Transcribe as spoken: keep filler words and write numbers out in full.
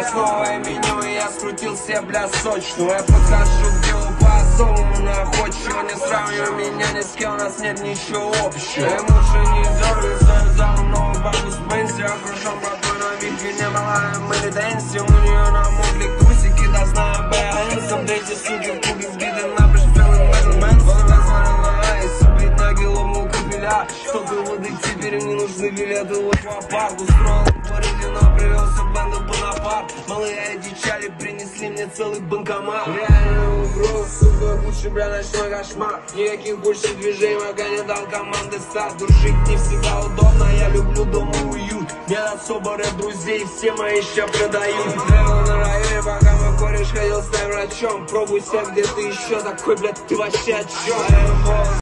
сейчас новое меню, и я скрутил себе, бля, сочную. Я подхожу к делу по-особому находчиво. Не сравнивай меня ни с кем, у нас нет ничего общего. Я лучше не дергай свою залу, новую бабу с Бенси. Окружен братой на виде, не малая Мэри Дэнси. У нее намокли трусики, должна БНС. Апдейте, суки, в кубе сбиты на пиш, белый Мэн. Субить ноги, ломал капеля. Столько воды, теперь мне нужны билеты в аквапарк. Устроил Бородино, привелся бенду Бонапарт. Малые одичали, принесли мне целый банкомат. Реальную игру, сука, лучше, бля, ночной кошмар. Никаких больше движений, пока не дал команды старт. Душить не всегда удобно, я люблю дома уют. Нет особо рэп друзей, все мои ща продают. Тревел на районе, пока мой кореш ходил с врачом. Пробуй себя где-то еще, такой, блядь, ты вообще о чем?